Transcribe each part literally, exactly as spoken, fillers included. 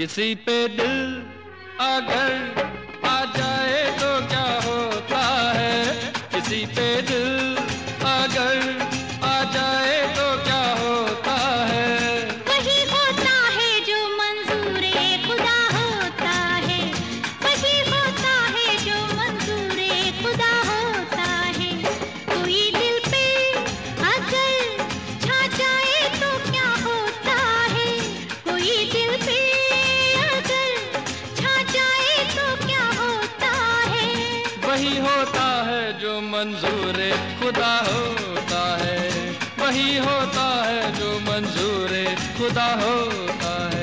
किसी पे दिल अगर आ जाए तो क्या होता है, किसी पे दिल अगर आ जाए तो क्या होता है। वही होता है जो मंजूरे खुदा होता है, वही होता है जो मंजूरे खुदा होता है। कोई दिल पे अगर छा जाए तो क्या होता है, कोई दिल पे अगर छा जाए तो क्या होता है। वही होता है जो मंजूरे खुदा होता है, वही होता है जो मंजूरे खुदा होता है।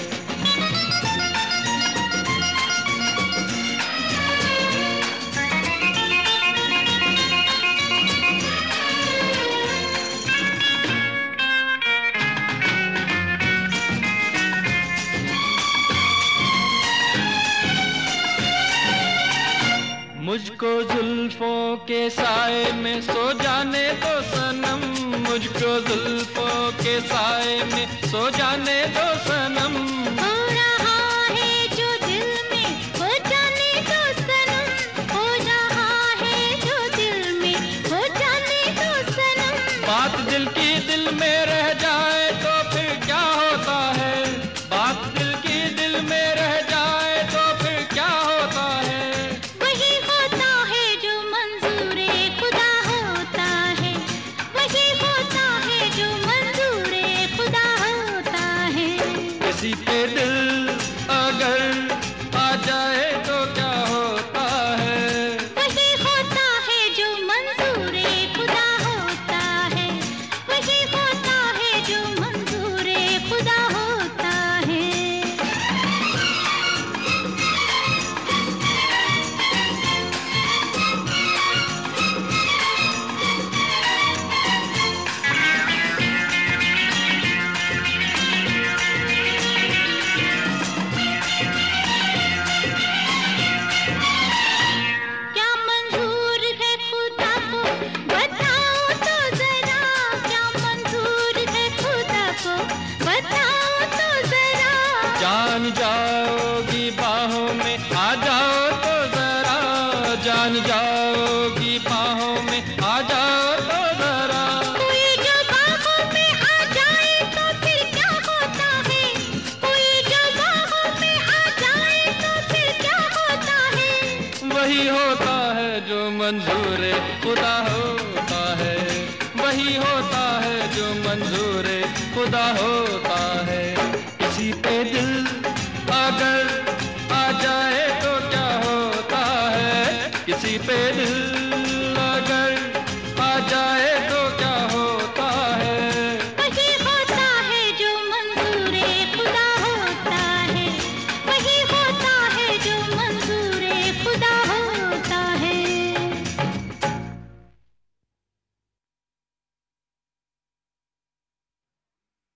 मुझको जुल्फों के साए में सो जाने दो सनम, मुझको जुल्फों के साए में सो जाने दो सनम। हो रहा है जो दिल में हो जाने दो सनम, हो रहा है जो दिल में हो जाने दो सनम। बात दिल की दिल में रह जाए तो फिर क्या होता है, बात दिल की दिल में रह जाए तो फिर क्या होता है। वही होता है जो मंजूरे खुदा होता है, वही होता है जो मंजूरे खुदा होता है। किसी पे दिल अगर आ जाए तो क्या होता है, वही होता है जो मंजूरे खुदा होता है, वही होता है जो मंजूरे खुदा होता है। क्या मंजूर है खुदा को बताओ तो जरा, क्या मंजूर है खुदा को बताओ तो जरा। जान जाओगी बाहों में आ जाओ तो जरा, जान जाओगी बाहों में आ जाओ तो जरा। कोई जो बाहों में आ जाए तो फिर क्या होता है, कोई जो बाहों में आ जाए तो फिर क्या होता है। वही होता है जो मंजूरे खुदा होता है, वही होता है जो मंजूरे खुदा होता है। किसी पे दिल अगर आ जाए तो क्या होता है, किसी पे